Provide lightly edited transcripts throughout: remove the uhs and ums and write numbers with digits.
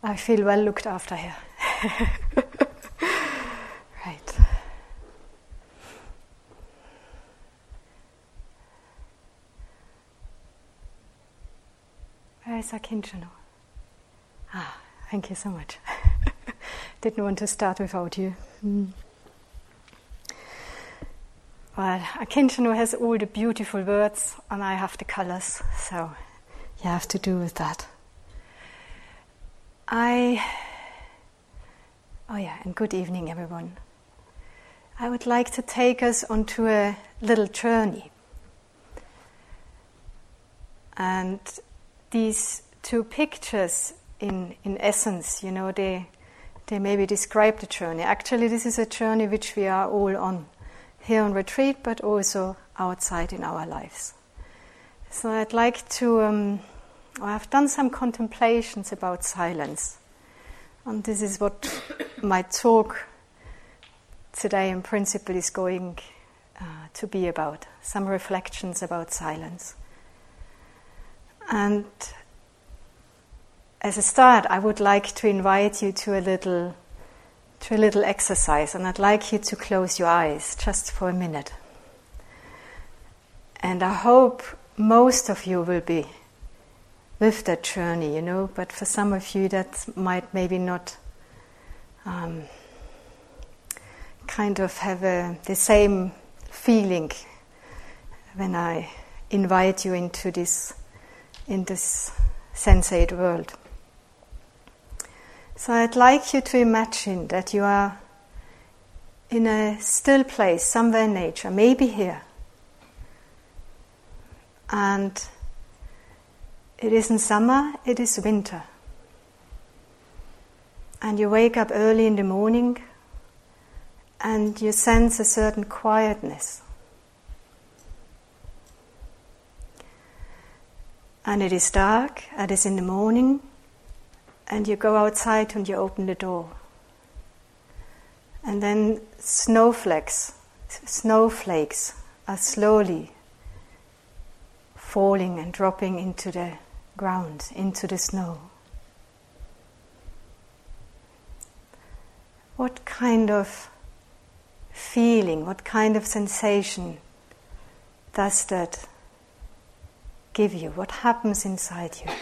I feel well looked after here. Right. Where is Akinchano? Thank you so much. Didn't want to start without you. Well, Akinchano has all the beautiful words and I have the colors, so you have to do with that. And good evening everyone. I would like to take us onto a little journey. And these two pictures in essence, they maybe describe the journey. Actually, this is a journey which we are all on, here on retreat, but also outside in our lives. So I'd like to, I've done some contemplations about silence. And this is what my talk today in principle is going to be about. Some reflections about silence. And as a start, I would like to invite you to a little exercise, and I'd like you to close your eyes just for a minute. And I hope most of you will be with that journey, but for some of you that might maybe not kind of have the same feeling when I invite you into this sensate world. So I'd like you to imagine that you are in a still place, somewhere in nature, maybe here. And it isn't summer, it is winter. And you wake up early in the morning and you sense a certain quietness. And it is dark, it is in the morning, and you go outside and you open the door. And then snowflakes are slowly falling and dropping into the ground, into the snow. What kind of feeling, what kind of sensation does that give you? What happens inside you?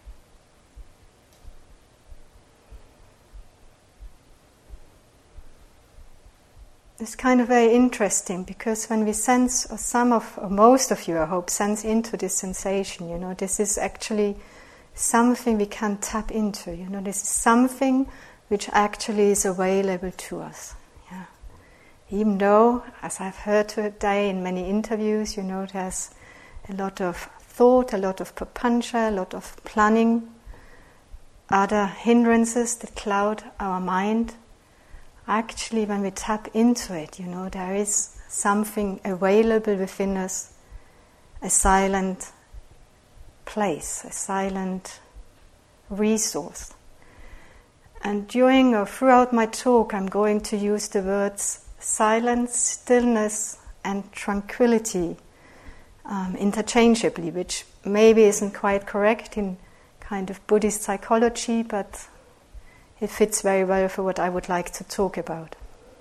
It's kind of very interesting because when we sense, or most of you, I hope, sense into this sensation, this is actually something we can tap into. This is something which actually is available to us. Yeah. Even though, as I've heard today in many interviews, there's a lot of thought, a lot of papancha, a lot of planning, other hindrances that cloud our mind. Actually, when we tap into it, there is something available within us, a silent place, a silent resource. And during or throughout my talk, I'm going to use the words silence, stillness, and tranquility interchangeably, which maybe isn't quite correct in kind of Buddhist psychology, but it fits very well for what I would like to talk about.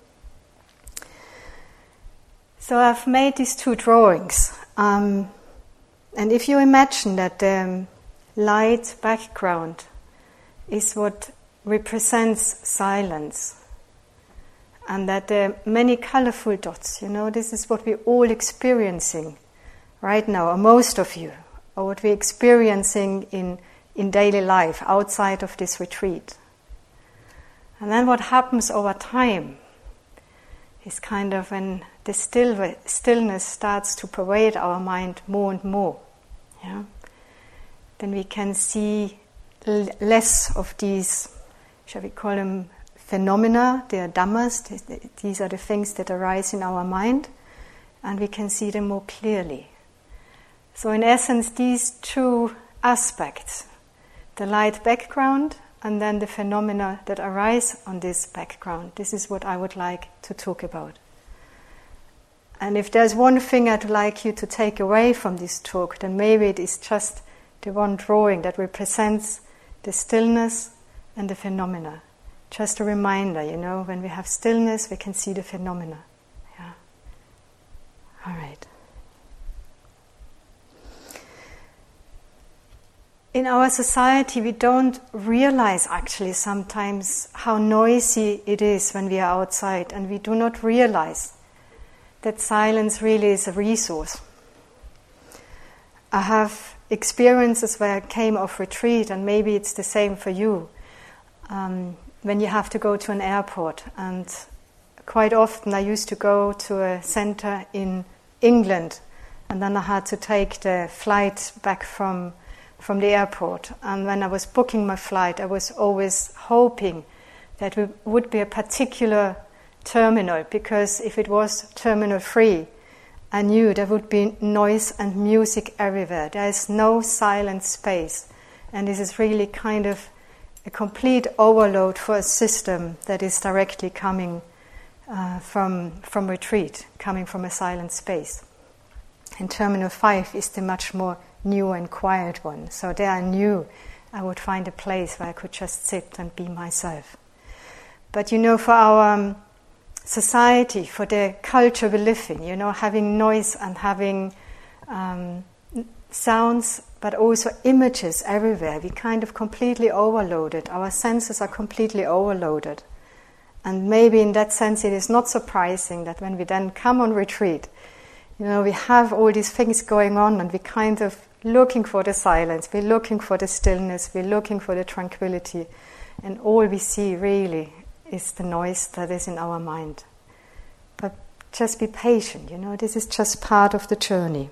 So I've made these two drawings. And if you imagine that the light background is what represents silence, and that there are many colorful dots, this is what we're all experiencing right now, or most of you, or what we're experiencing in daily life outside of this retreat. And then what happens over time is kind of when the stillness starts to pervade our mind more and more. Yeah? Then we can see less of these, shall we call them phenomena, they are dhammas, these are the things that arise in our mind, and we can see them more clearly. So in essence, these two aspects, the light background and then the phenomena that arise on this background. This is what I would like to talk about. And if there's one thing I'd like you to take away from this talk, then maybe it is just the one drawing that represents the stillness and the phenomena. Just a reminder, when we have stillness, we can see the phenomena. Yeah. All right. In our society, we don't realize actually sometimes how noisy it is when we are outside, and we do not realize that silence really is a resource. I have experiences where I came off retreat, and maybe it's the same for you, when you have to go to an airport. And quite often I used to go to a center in England, and then I had to take the flight back from the airport. And when I was booking my flight, I was always hoping that it would be a particular terminal, because if it was terminal 3, I knew there would be noise and music everywhere. There is no silent space, and this is really kind of a complete overload for a system that is directly coming from retreat, coming from a silent space. And terminal 5 is the much more new and quiet one. So there I knew I would find a place where I could just sit and be myself. But for our society, for the culture we live in, having noise and having sounds, but also images everywhere, we kind of completely overloaded. Our senses are completely overloaded. And maybe in that sense it is not surprising that when we then come on retreat, we have all these things going on, and we're kind of looking for the silence, we're looking for the stillness, we're looking for the tranquility, and all we see really is the noise that is in our mind. But just be patient, this is just part of the journey.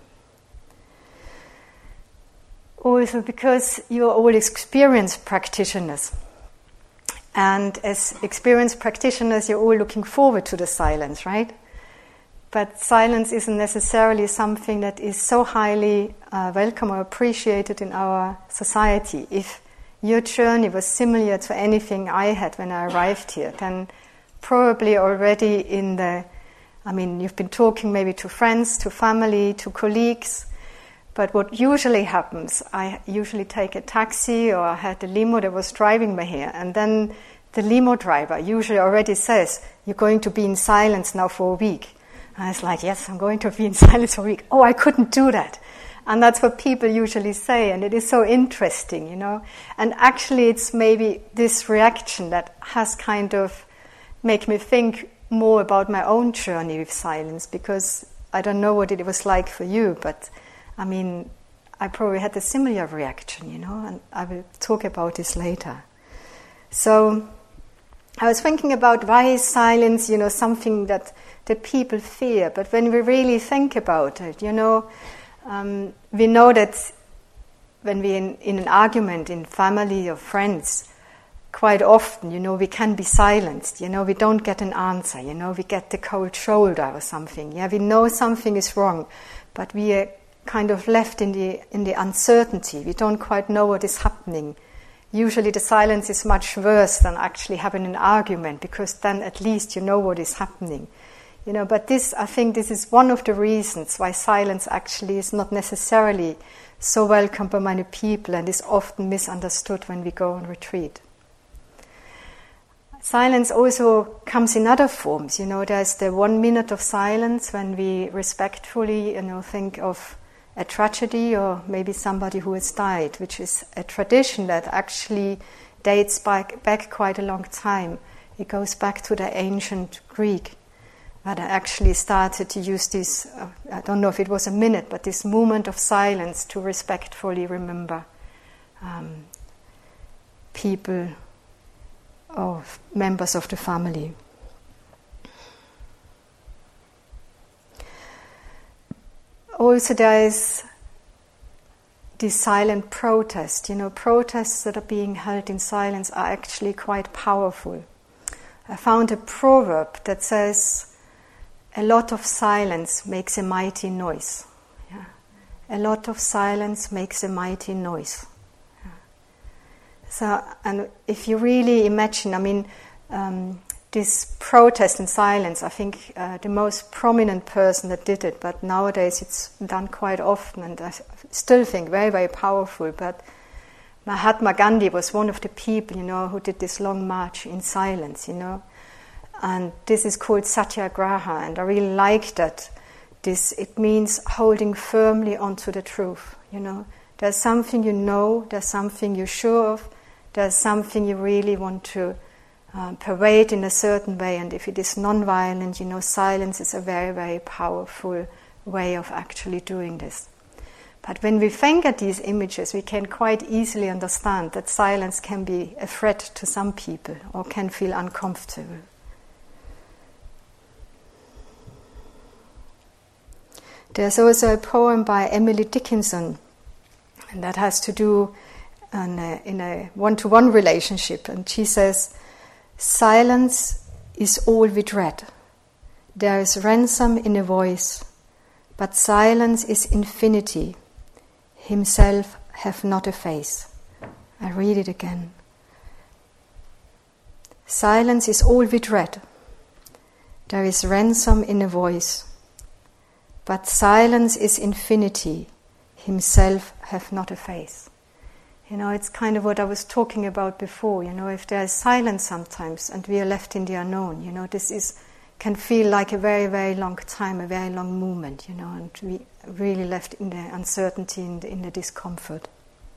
Also because you're all experienced practitioners, and as experienced practitioners you're all looking forward to the silence, right? But silence isn't necessarily something that is so highly welcome or appreciated in our society. If your journey was similar to anything I had when I arrived here, then probably already you've been talking maybe to friends, to family, to colleagues. But what usually happens, I usually take a taxi, or I had a limo that was driving me here, and then the limo driver usually already says, "You're going to be in silence now for a week." And I was like, yes, I'm going to be in silence for a week. Oh, I couldn't do that. And that's what people usually say, and it is so interesting, And actually it's maybe this reaction that has kind of made me think more about my own journey with silence, because I don't know what it was like for you, but I probably had a similar reaction, and I will talk about this later. So I was thinking about why is silence, something that people fear. But when we really think about it, we know that when we're in an argument in family or friends, quite often, we can be silenced. We don't get an answer. We get the cold shoulder or something. Yeah, we know something is wrong, but we are kind of left in the uncertainty. We don't quite know what is happening. Usually the silence is much worse than actually having an argument, because then at least you know what is happening. But I think this is one of the reasons why silence actually is not necessarily so welcome by many people, and is often misunderstood when we go on retreat. Silence also comes in other forms. There's the 1 minute of silence when we respectfully, think of a tragedy or maybe somebody who has died, which is a tradition that actually dates back quite a long time. It goes back to the ancient Greek, where they actually started to use this, I don't know if it was a minute, but this moment of silence to respectfully remember people or members of the family. Also there is this silent protest. Protests that are being held in silence are actually quite powerful. I found a proverb that says, "A lot of silence makes a mighty noise." Yeah. A lot of silence makes a mighty noise. Yeah. So, and if you really imagine, this protest in silence, I think the most prominent person that did it, but nowadays it's done quite often, and I still think very, very powerful. But Mahatma Gandhi was one of the people, who did this long march in silence, And this is called Satyagraha, and I really like that. It means holding firmly onto the truth, There's something there's something you're sure of, there's something you really want to parade in a certain way, and if it is non-violent, silence is a very, very powerful way of actually doing this. But when we think at these images, we can quite easily understand that silence can be a threat to some people or can feel uncomfortable. There's also a poem by Emily Dickinson, and that has to do in a one-to-one relationship. And she says, "Silence is all we dread. There is ransom in a voice, but silence is infinity. Himself hath not a face." I read it again. Silence is all we dread. There is ransom in a voice, but silence is infinity. Himself hath not a face. It's kind of what I was talking about before. If there is silence sometimes and we are left in the unknown, this can feel like a very, very long time, a very long moment, and we really left in the uncertainty, in the discomfort.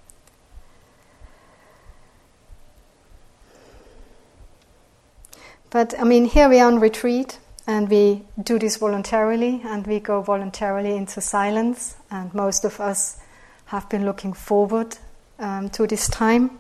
But, here we are on retreat, and we do this voluntarily, and we go voluntarily into silence, and most of us have been looking forward to this time.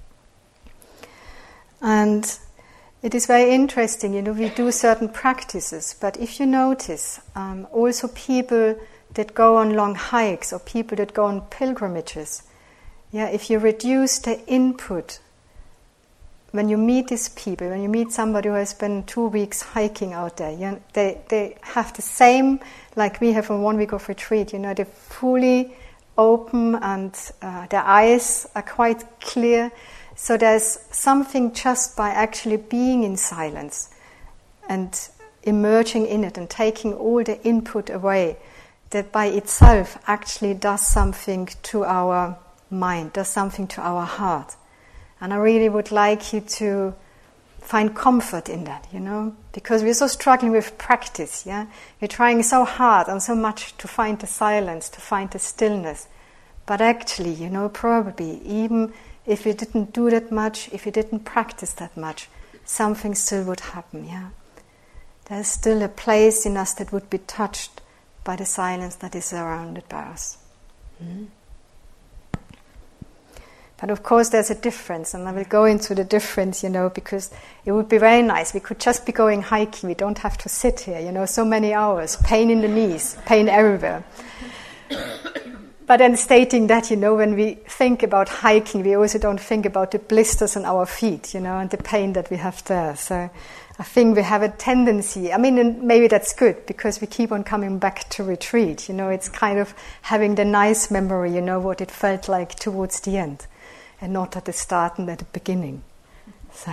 And it is very interesting, we do certain practices, but if you notice, also people that go on long hikes or people that go on pilgrimages, if you reduce the input, when you meet these people, when you meet somebody who has spent 2 weeks hiking out there, they have the same, like we have on 1 week of retreat, they're fully open and their eyes are quite clear. So there's something just by actually being in silence and emerging in it and taking all the input away, that by itself actually does something to our mind, does something to our heart. And I really would like you to find comfort in that, because we're so struggling with practice, We're trying so hard and so much to find the silence, to find the stillness. But actually, probably, even if you didn't do that much, if you didn't practice that much, something still would happen, There's still a place in us that would be touched by the silence that is surrounded by us. But of course there's a difference, and I will go into the difference, because it would be very nice. We could just be going hiking, we don't have to sit here, so many hours, pain in the knees, pain everywhere. But then stating that, when we think about hiking, we also don't think about the blisters on our feet, and the pain that we have there. So I think we have a tendency, and maybe that's good, because we keep on coming back to retreat, it's kind of having the nice memory, what it felt like towards the end, and not at the start and at the beginning. So,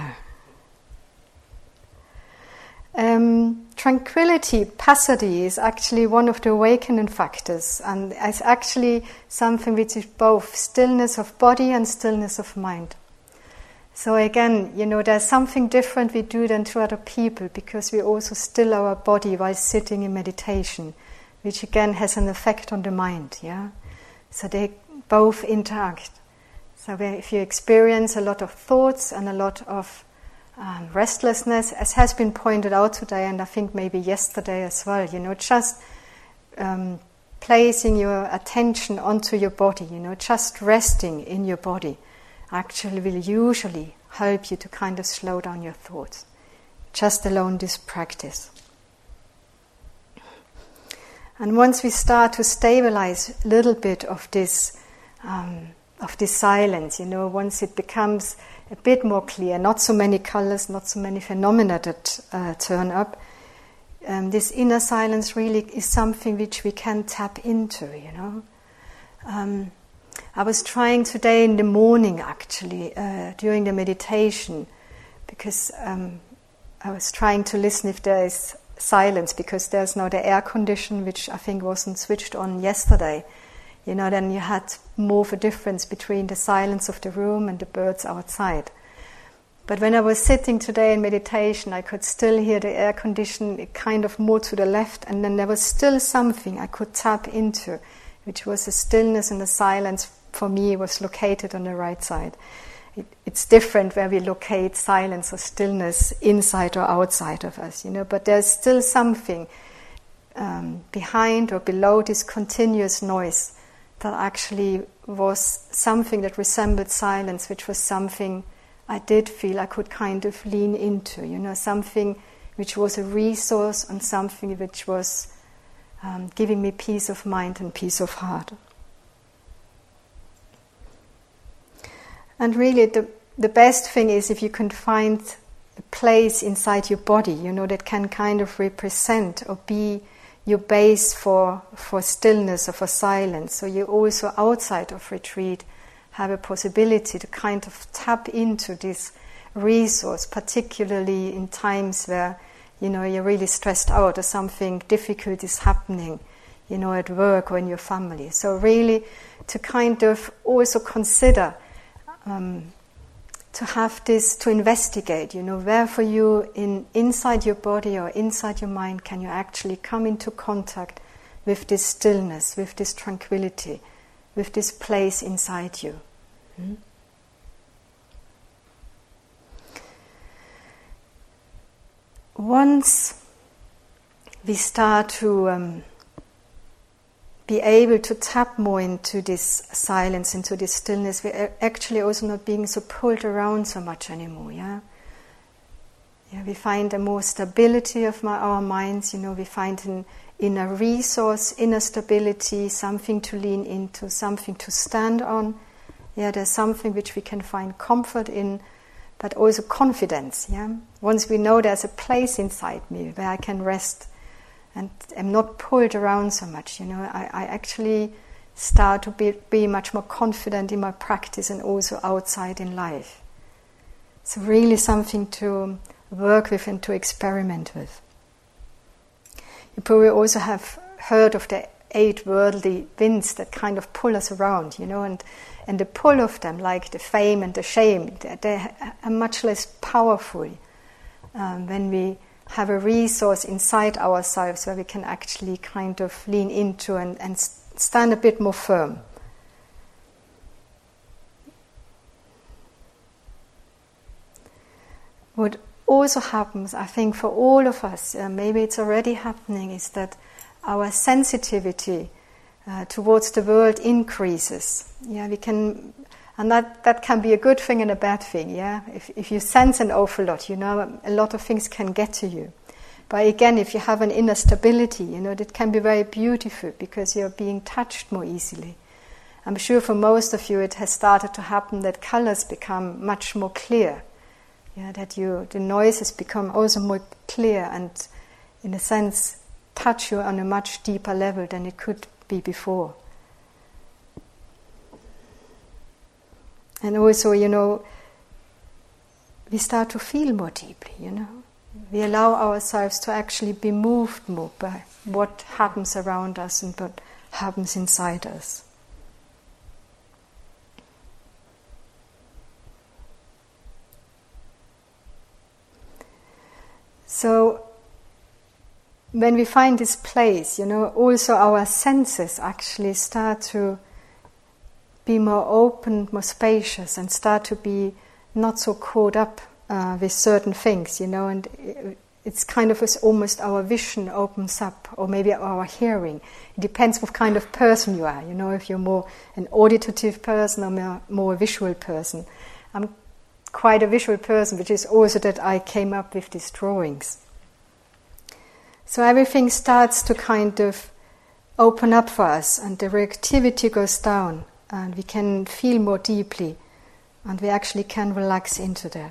tranquility, passaddhi, is actually one of the awakening factors, and it's actually something which is both stillness of body and stillness of mind. So again, there's something different we do than to other people, because we also still our body while sitting in meditation, which again has an effect on the mind, So they both interact. So if you experience a lot of thoughts and a lot of restlessness, as has been pointed out today, and I think maybe yesterday as well, just placing your attention onto your body, just resting in your body, actually will usually help you to kind of slow down your thoughts. Just alone this practice. And once we start to stabilize a little bit of this silence, once it becomes a bit more clear, not so many colors, not so many phenomena that turn up, this inner silence really is something which we can tap into, I was trying today in the morning, actually, during the meditation, because I was trying to listen if there is silence, because there's now the air condition, which I think wasn't switched on yesterday then you had more of a difference between the silence of the room and the birds outside. But when I was sitting today in meditation, I could still hear the air condition kind of more to the left, and then there was still something I could tap into, which was the stillness and the silence. For me, was located on the right side. It's different where we locate silence or stillness inside or outside of us, but there's still something behind or below this continuous noise that actually was something that resembled silence, which was something I did feel I could kind of lean into, something which was a resource and something which was giving me peace of mind and peace of heart. And really the best thing is if you can find a place inside your body, that can kind of represent or be your base for stillness or for silence. So you also, outside of retreat, have a possibility to kind of tap into this resource, particularly in times where, you're really stressed out or something difficult is happening, at work or in your family. So really to kind of also consider to have this, to investigate, where for you inside your body or inside your mind can you actually come into contact with this stillness, with this tranquility, with this place inside you. Once we start to be able to tap more into this silence, into this stillness, we're actually also not being so pulled around so much anymore. We find a more stability of our minds. We find an inner resource, inner stability, something to lean into, something to stand on. There's something which we can find comfort in, but also confidence. Once we know there's a place inside me where I can rest and am not pulled around so much, I actually start to be much more confident in my practice and also outside in life. So really something to work with and to experiment with. You probably also have heard of the 8 worldly winds that kind of pull us around, and the pull of them, like the fame and the shame, they are much less powerful when we have a resource inside ourselves where we can actually kind of lean into and stand a bit more firm. What also happens, I think, for all of us, maybe it's already happening, is that our sensitivity towards the world increases. We can, and that can be a good thing and a bad thing. If you sense an awful lot, a lot of things can get to you. But again, if you have an inner stability, that can be very beautiful because you're being touched more easily. I'm sure for most of you it has started to happen that colors become much more clear. That the noises become also more clear and, in a sense, touch you on a much deeper level than it could be before. And also, we start to feel more deeply, We allow ourselves to actually be moved more by what happens around us and what happens inside us. So, when we find this place, also our senses actually start to be more open, more spacious, and start to be not so caught up with certain things, and it's kind of as almost our vision opens up, or maybe our hearing. It depends what kind of person you are, if you're more an auditative person or more a visual person. I'm quite a visual person, which is also that I came up with these drawings. So everything starts to kind of open up for us, and the reactivity goes down, and we can feel more deeply, and we actually can relax into that.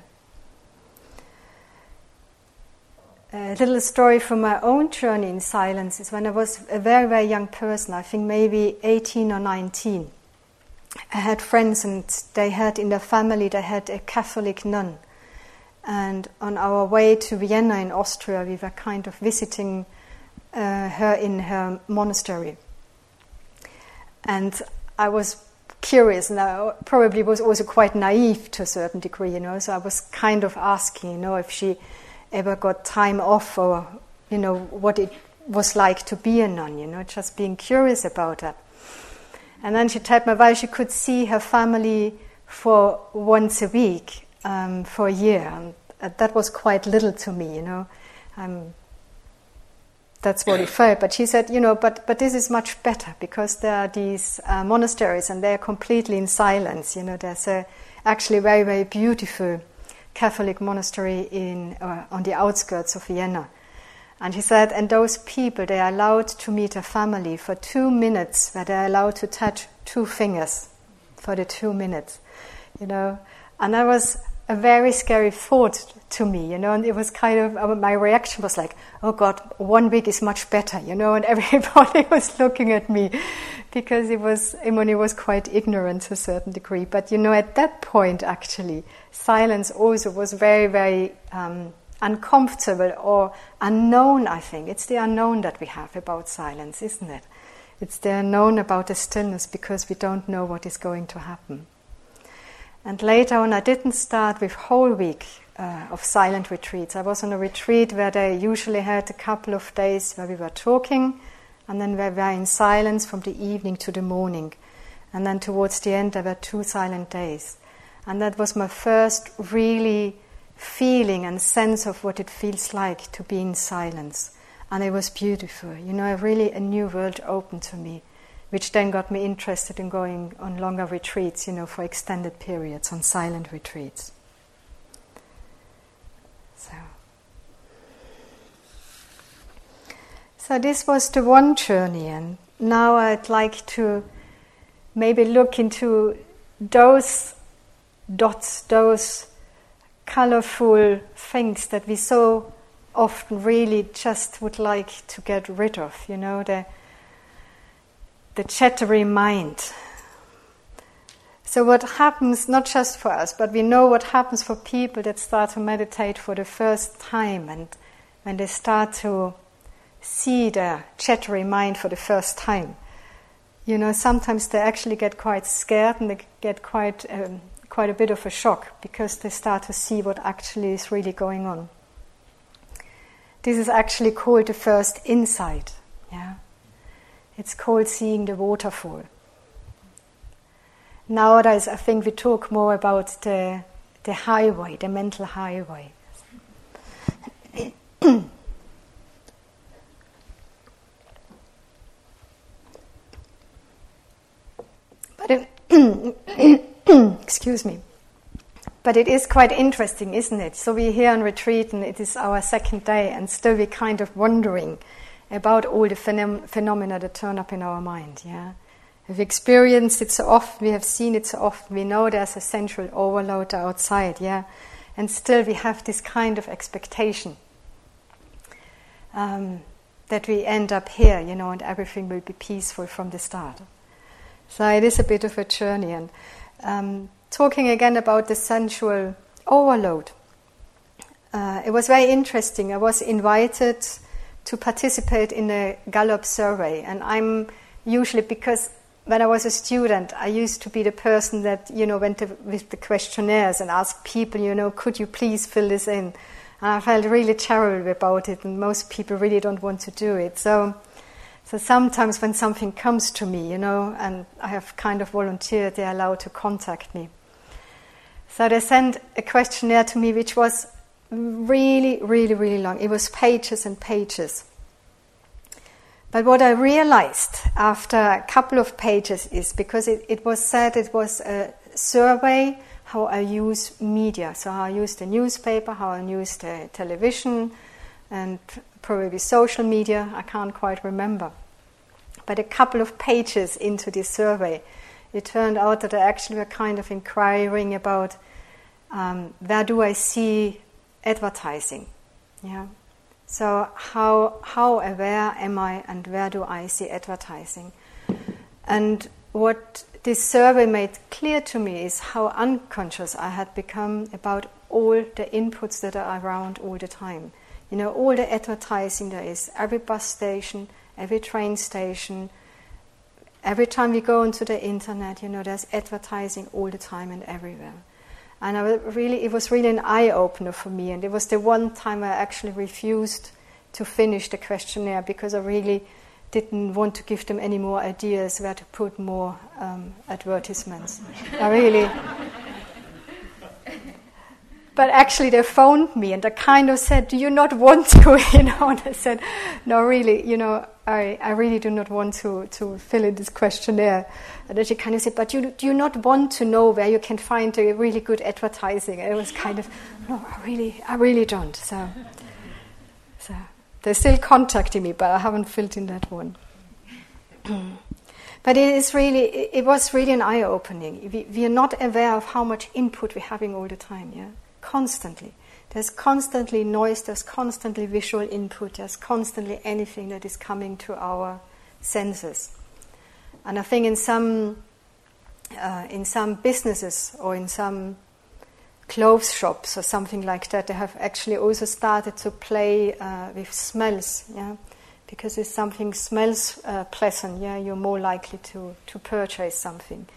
A little story from my own journey in silence is when I was a very, very young person, I think maybe 18 or 19. I had friends, and they had in their family, they had a Catholic nun. And on our way to Vienna in Austria, we were kind of visiting her in her monastery. And I was curious, and I probably was also quite naive to a certain degree, so I was kind of asking, if she ever got time off, or, what it was like to be a nun, just being curious about that. And then she told me, well, she could see her family for once a week for a year, and that was quite little to me, That's what it felt. But she said, but this is much better, because there are these monasteries and they're completely in silence. There's actually a very, very beautiful Catholic monastery on the outskirts of Vienna. And he said, and those people, they are allowed to meet a family for 2 minutes, where they're allowed to touch 2 fingers for the 2 minutes, And that was a very scary thought to me, and it was kind of, my reaction was like, oh God, 1 week is much better, and everybody was looking at me, because it was quite ignorant to a certain degree. But, at that point, actually, silence also was very, very uncomfortable or unknown, I think. It's the unknown that we have about silence, isn't it? It's the unknown about the stillness, because we don't know what is going to happen. And later on, I didn't start with whole week of silent retreats. I was on a retreat where they usually had a couple of days where we were talking, and then we were in silence from the evening to the morning. And then towards the end, there were 2 silent days. And that was my first really feeling and sense of what it feels like to be in silence. And it was beautiful. Really a new world opened to me, which then got me interested in going on longer retreats, for extended periods, on silent retreats. So this was the one journey, and now I'd like to maybe look into those dots, those colorful things that we so often really just would like to get rid of, the chattery mind. So what happens, not just for us, but we know what happens for people that start to meditate for the first time, and when they start to see the chattery mind for the first time, sometimes they actually get quite scared, and they get quite a bit of a shock, because they start to see what actually is really going on. This is actually called the first insight. It's called seeing the waterfall. Nowadays, I think we talk more about the highway, the mental highway. Excuse me. But it is quite interesting, isn't it? So we're here on retreat, and it is our second day, and still we're kind of wondering about all the phenomena that turn up in our mind. We've experienced it so often, we have seen it so often, we know there's a central overload outside, and still we have this kind of expectation that we end up here, and everything will be peaceful from the start. So it is a bit of a journey. And talking again about the sensual overload, it was very interesting. I was invited to participate in a Gallup survey, and I'm usually, because when I was a student, I used to be the person that went with the questionnaires and asked people, could you please fill this in? And I felt really terrible about it, and most people really don't want to do it. So sometimes when something comes to me, and I have kind of volunteered, they're allowed to contact me. So they sent a questionnaire to me, which was really, really, really long. It was pages and pages. But what I realized after a couple of pages is, because it was said it was a survey how I use media, so how I use the newspaper, how I use the television, and probably social media, I can't quite remember. But a couple of pages into this survey, it turned out that I actually were kind of inquiring about where do I see advertising? So how aware am I, and where do I see advertising? And what this survey made clear to me is how unconscious I had become about all the inputs that are around all the time. All the advertising there is, every bus station, every train station, Every time we go onto the internet, there's advertising all the time and everywhere. And it was really an eye-opener for me. And it was the one time I actually refused to finish the questionnaire because I really didn't want to give them any more ideas where to put more advertisements. But actually they phoned me and they kind of said, do you not want to, And I said, no, really, I really do not want to fill in this questionnaire. And then she kind of said, but do you not want to know where you can find a really good advertising? And it was kind of, no, I really don't. So they're still contacting me, but I haven't filled in that one. But it was really an eye-opening. We are not aware of how much input we're having all the time, yeah? Constantly. There's constantly noise, there's constantly visual input, there's constantly anything that is coming to our senses. And I think in some businesses or in some clothes shops or something like that, they have actually also started to play with smells, yeah? Because if something smells pleasant, yeah, you're more likely to purchase something.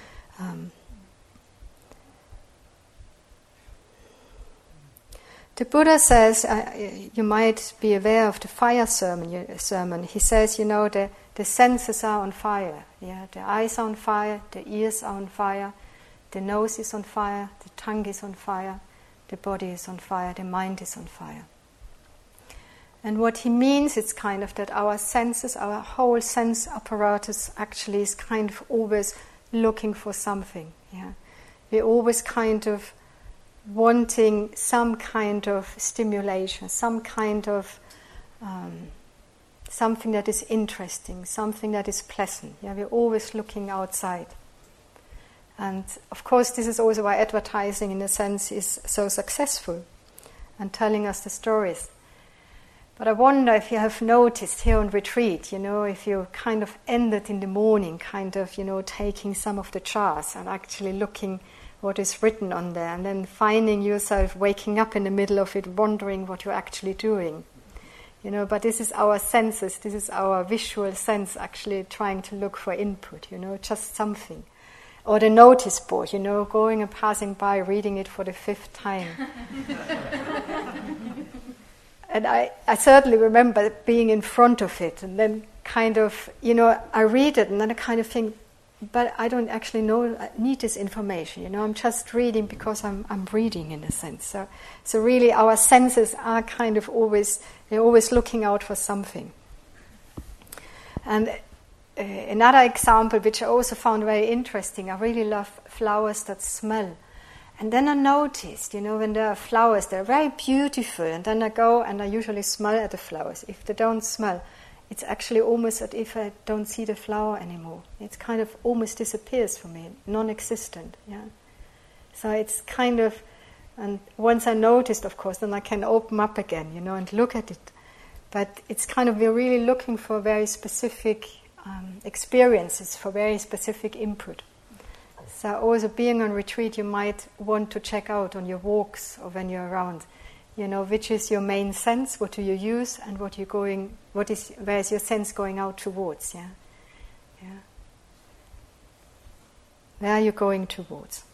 The Buddha says, you might be aware of the fire sermon. He says, the senses are on fire. Yeah, the eyes are on fire, the ears are on fire, the nose is on fire, the tongue is on fire, the body is on fire, the mind is on fire. And what he means, it's kind of that our senses, our whole sense apparatus actually is kind of always looking for something. Yeah, we're always kind of wanting some kind of stimulation, some kind of something that is interesting, something that is pleasant. Yeah, we're always looking outside. And of course, this is also why advertising, in a sense, is so successful and telling us the stories. But I wonder if you have noticed here on retreat, if you kind of ended in the morning, kind of, taking some of the charts and actually looking what is written on there, and then finding yourself waking up in the middle of it, wondering what you're actually doing. But this is our senses, this is our visual sense actually trying to look for input, just something. Or the notice board, going and passing by, reading it for the 5th time. And I certainly remember being in front of it, and then kind of, I read it, and then I kind of think, but I don't actually need this information. I'm just reading because I'm reading, in a sense. So really, our senses are kind of they're always looking out for something. And another example, which I also found very interesting, I really love flowers that smell. And then I noticed, when there are flowers, they're very beautiful. And then I go and I usually smell at the flowers. If they don't smell, it's actually almost as if I don't see the flower anymore. It's kind of almost disappears for me, non-existent. Yeah. So it's kind of, and once I noticed, of course, then I can open up again, and look at it. But it's kind of, we're really looking for very specific experiences, for very specific input. So also being on retreat, you might want to check out on your walks or when you're around, which is your main sense, what do you use, and where is your sense going out towards, yeah? Where are you going towards?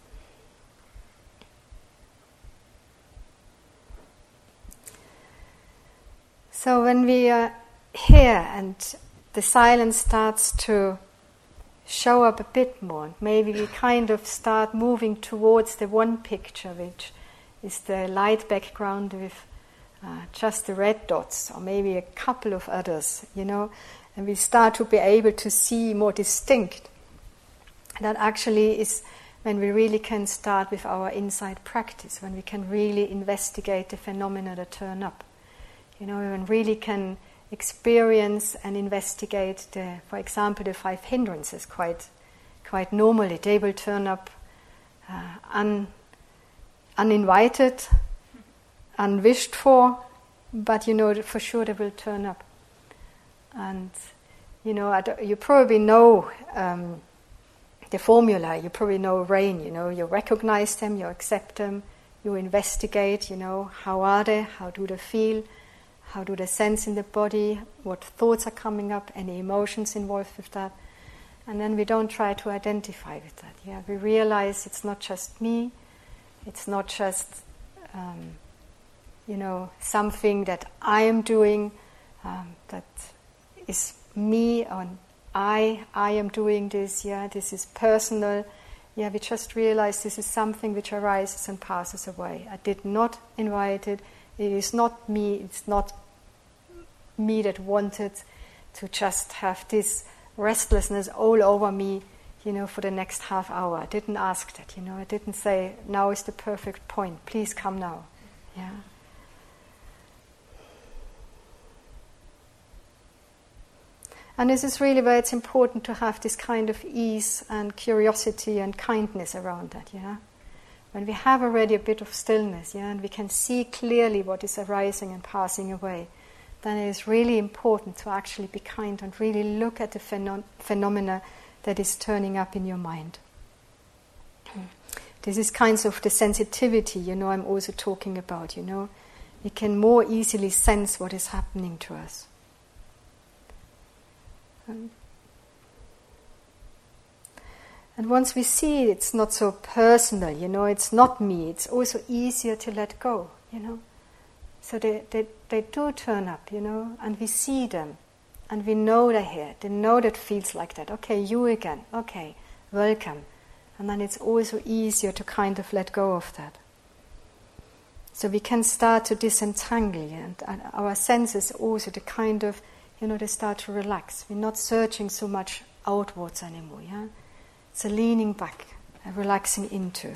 So when we are here and the silence starts to show up a bit more, maybe we kind of start moving towards the one picture, which is the light background with just the red dots, or maybe a couple of others, and we start to be able to see more distinct. That actually is when we really can start with our insight practice, when we can really investigate the phenomena that turn up. When we really can experience and investigate for example, the 5 hindrances quite normally. They will turn up uninvited, unwished for, but for sure they will turn up. And you probably know the formula. You probably know RAIN. You recognize them, you accept them, you investigate. How are they? How do they feel? How do they sense in the body? What thoughts are coming up? Any emotions involved with that? And then we don't try to identify with that. Yeah, we realize it's not just me, it's not just something that I am doing, that is me, and I am doing this. Yeah, this is personal. Yeah, we just realize this is something which arises and passes away. I did not invite it. It is not me. It's not me that wanted to just have this restlessness all over me, for the next half hour. I didn't ask that, I didn't say, now is the perfect point, please come now. Yeah. And this is really where it's important to have this kind of ease and curiosity and kindness around that, yeah. When we have already a bit of stillness, yeah, and we can see clearly what is arising and passing away, then it is really important to actually be kind and really look at the phenomena that is turning up in your mind. This is kinds of the sensitivity, I'm also talking about, We can more easily sense what is happening to us. And once we see it's not so personal, it's not me, it's also easier to let go, So they do turn up, and we see them, and we know they're here. They know that feels like that. Okay, you again. Okay, welcome. And then it's also easier to kind of let go of that. So we can start to disentangle, and our senses also the kind of, they start to relax. We're not searching so much outwards anymore, yeah? It's a leaning back, a relaxing into.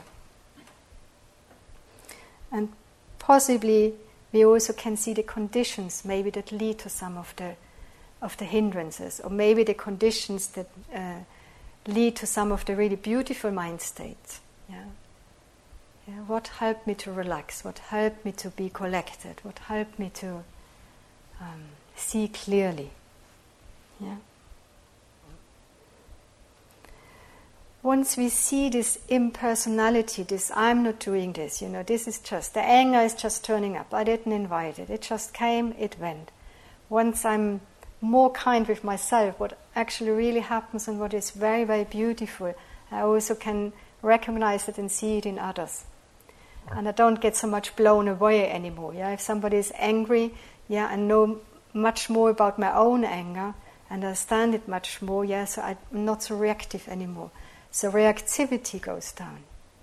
And possibly we also can see the conditions maybe that lead to some of the hindrances, or maybe the conditions that lead to some of the really beautiful mind states. Yeah? Yeah, what helped me to relax? What helped me to be collected? What helped me to see clearly? Yeah. Once we see this impersonality, this I'm not doing this, this is just, the anger is just turning up. I didn't invite it. It just came, it went. Once I'm more kind with myself, what actually really happens and what is very, very beautiful, I also can recognize it and see it in others. And I don't get so much blown away anymore. Yeah? If somebody is angry, yeah, I know much more about my own anger and understand it much more, yeah, so I'm not so reactive anymore. So reactivity goes down.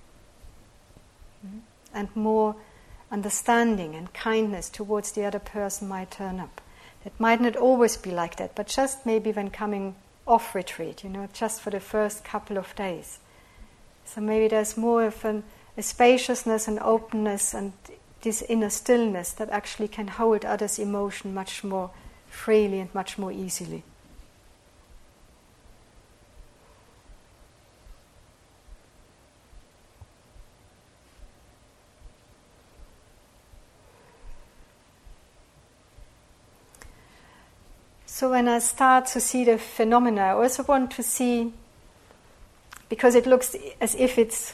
And more understanding and kindness towards the other person might turn up. It might not always be like that, but just maybe when coming off retreat, just for the first couple of days. So maybe there's more of a spaciousness and openness and this inner stillness that actually can hold others' emotion much more freely and much more easily. So when I start to see the phenomena, I also want to see, because it looks as if it's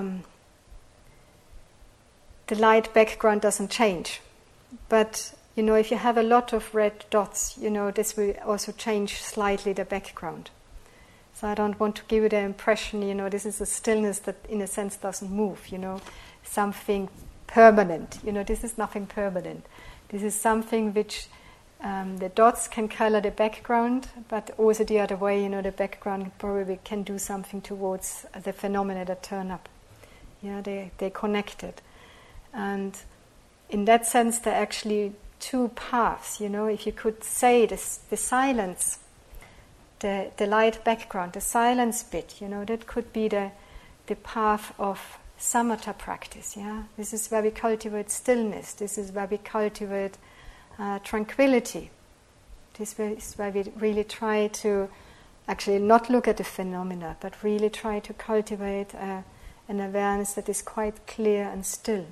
the light background doesn't change. But, if you have a lot of red dots, this will also change slightly the background. So I don't want to give you the impression, this is a stillness that in a sense doesn't move, something permanent. This is nothing permanent. This is something which the dots can color the background, but also the other way, the background probably can do something towards the phenomena that turn up. Yeah, they're connected. And in that sense, there are actually two paths, if you could say this, the silence, the light background, the silence bit, that could be the path of samatha practice, yeah. This is where we cultivate stillness. This is where we cultivate tranquility. This is where we really try to actually not look at the phenomena, but really try to cultivate an awareness that is quite clear and still.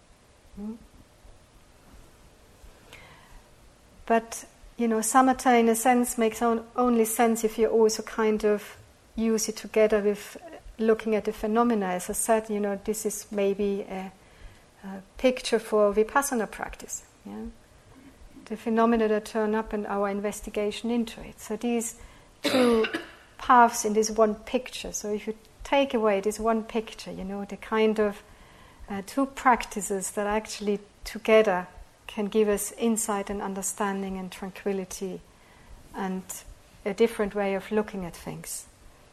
But, samatha in a sense makes only sense if you also kind of use it together with looking at the phenomena. As I said, this is maybe a picture for vipassana practice. Yeah? The phenomena that turn up and our investigation into it. So these two paths in this one picture. So if you take away this one picture, the kind of two practices that actually together can give us insight and understanding and tranquility and a different way of looking at things.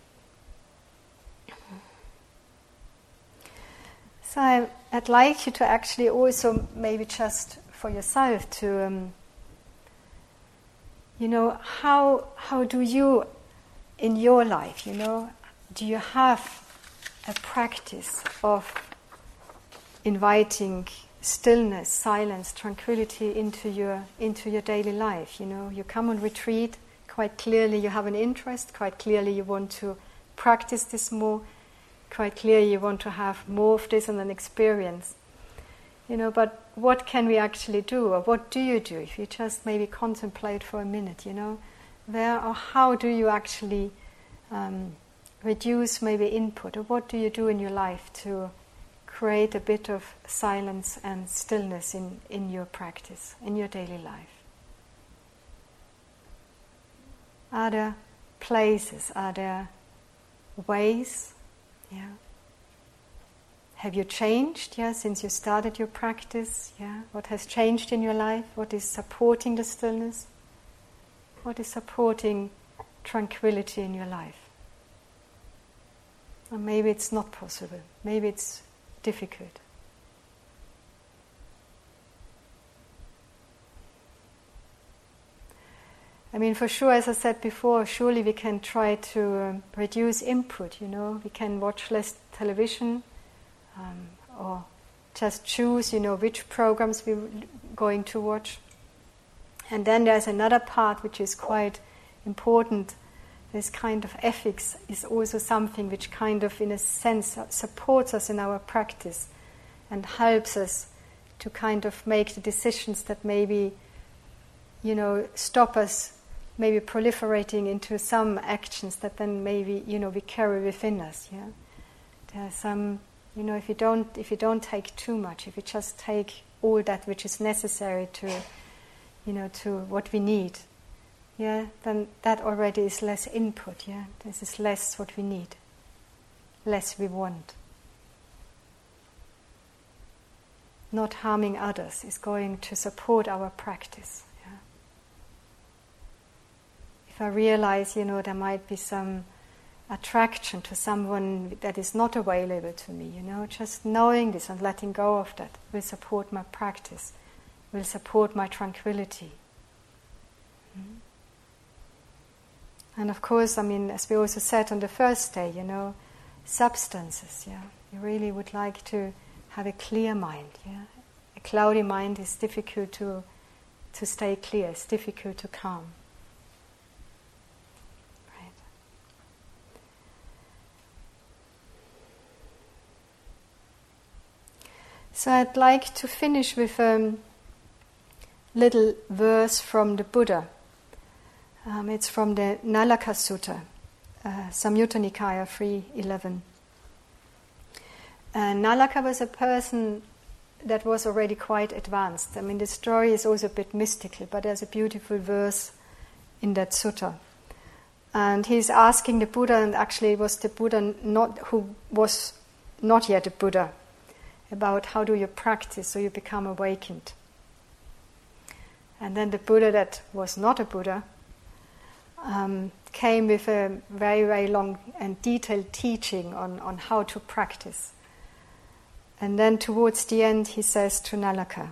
So I'd like you to actually also, maybe just for yourself, to how do you in your life, do you have a practice of inviting stillness, silence, tranquility into your daily life? You come on retreat, quite clearly you have an interest, quite clearly you want to practice this more, quite clearly you want to have more of this and an experience. But what can we actually do, or what do you do if you just maybe contemplate for a minute, where or how do you actually reduce maybe input, or what do you do in your life to create a bit of silence and stillness in your practice, in your daily life? Are there places, are there ways? Yeah. Have you changed, since you started your practice? What has changed in your life? What is supporting the stillness? What is supporting tranquility in your life? Or maybe it's not possible. Maybe it's difficult. For sure, as I said before, surely we can try to reduce input, We can watch less television, or just choose, which programs we're going to watch. And then there's another part which is quite important. This kind of ethics is also something which kind of, in a sense, supports us in our practice and helps us to kind of make the decisions that maybe, stop us maybe proliferating into some actions that then maybe, we carry within us. There are some, if you don't take too much, if you just take all that which is necessary to, to what we need, then that already is less input. This is less what we need, less we want. Not harming others is going to support our practice. If I realize, there might be some attraction to someone that is not available to me, just knowing this and letting go of that will support my practice, will support my tranquility. And of course, as we also said on the first day, substances, you really would like to have a clear mind, A cloudy mind is difficult to stay clear, it's difficult to calm. So I'd like to finish with a little verse from the Buddha. It's from the Nalaka Sutta, Samyutta Nikaya 3.11. Nalaka was a person that was already quite advanced. The story is also a bit mystical, but there's a beautiful verse in that sutta. And he's asking the Buddha, and actually it was the Buddha who was not yet a Buddha, about how do you practice so you become awakened. And then the Buddha that was not a Buddha came with a very, very long and detailed teaching on how to practice. And then towards the end he says to Nalaka,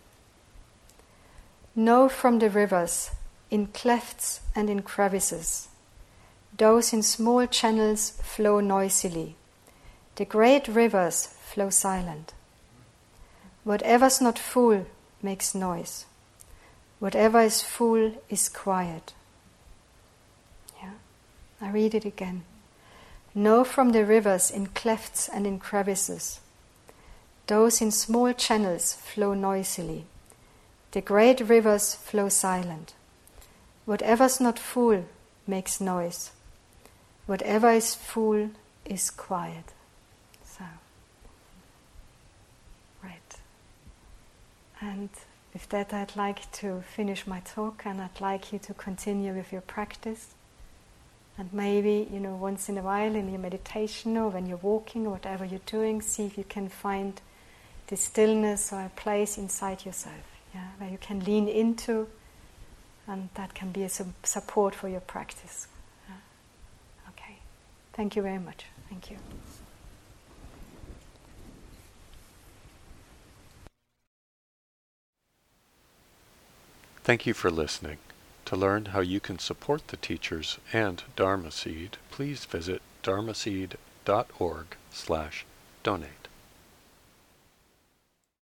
"Know from the rivers, in clefts and in crevices, those in small channels flow noisily, the great rivers flow silent. Whatever's not full makes noise. Whatever is full is quiet." I read it again. "Know from the rivers in clefts and in crevices, those in small channels flow noisily, the great rivers flow silent. Whatever's not full makes noise. Whatever is full is quiet." So, right. And with that I'd like to finish my talk, and I'd like you to continue with your practice. And maybe, once in a while in your meditation or when you're walking or whatever you're doing, see if you can find this stillness or a place inside yourself, where you can lean into, and that can be a support for your practice. Okay. Thank you very much. Thank you. Thank you for listening. To learn how you can support the teachers and Dharma Seed, please visit dharmaseed.org/donate.